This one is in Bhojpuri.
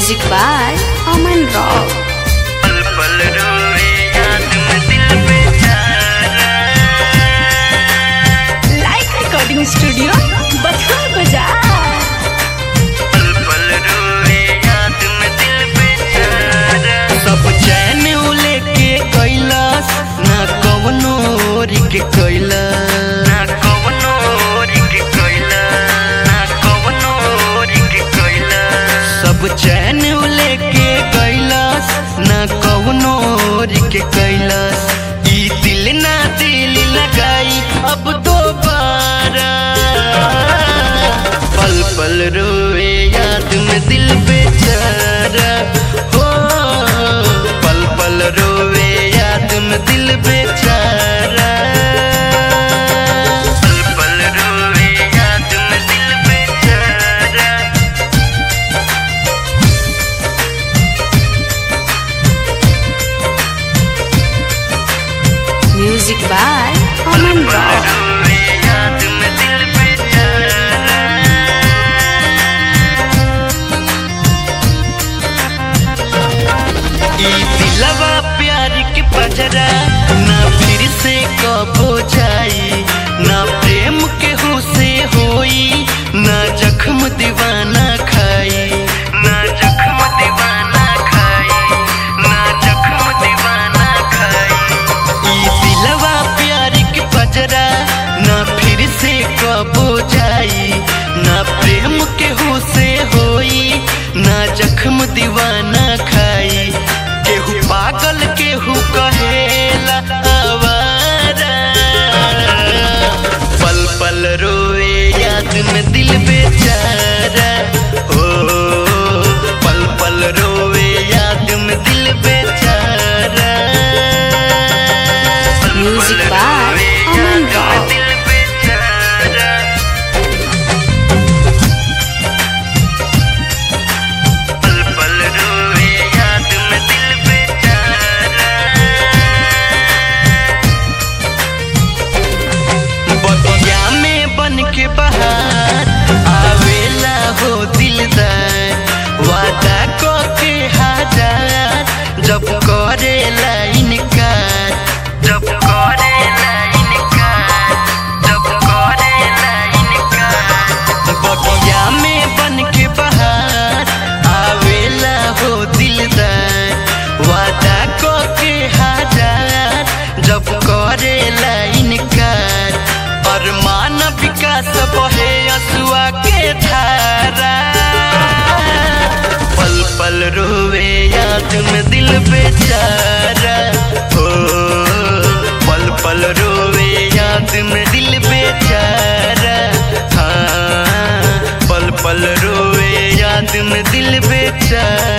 Music by Aman Rock. पल पल रोए याद में दिल बेचारा। Light Recording Studio, Bathur Bazaar. पल पल रोए याद में दिल बेचारा। सब चैन लेके कैलाश ना कवनो ओरी के कैलाश, ना कवनो ओरी के कैलाश, ना कवनो ओरी के कैलाश। सब चैन लेके कैलाश ना कवनो ओरी के कैलाश। ई दिल ना दिल लगाई अब दोबारा। पल पल रोए याद में दिल बेचारा। हो पल पल रोए याद में दिल बेचारा। पल पल रोए याद में दिल बेचारा। Music by Aman Rock. रोए याद में दिल बेचारा। ई दिलवा प्यार के पजरा ना फिर से कबो जाई, ना प्रेम केहू से होई, ना जख्म दीवाना खाई, ना जख्म दीवाना खाई, ना जख्म दीवाना खाई। ई दिलवा प्यार के पजरा ना फिर से कबो जाई, ना प्रेम केहू से होई, ना जख्म दीवाना खाई। केहू पागल केहू कहेला आवारा। पल पल रोए याद में दिल बेचारा। हो पल पल रोए याद में दिल बेचारा। Music by Aman Rock. दिल बेचारा। पल पल रोए याद में दिल बेचारा। बगिया में बन के बहार आवेला हो दिलदार। वादा को के हजार जब करेला इनकार, जब करेला इनकार, जब करेला इनकार। बगिया में बन के बहार आवेला हो दिलदार। वादा को के हजार जब करेला इनकार। अरमान विकास बहे असुआ के धारा। पल पल रोवे याद में दिल बेचारा। हो पल पल रोवे याद में दिल बेचारा। हाँ पल पल रोवे याद में दिल बेचारा।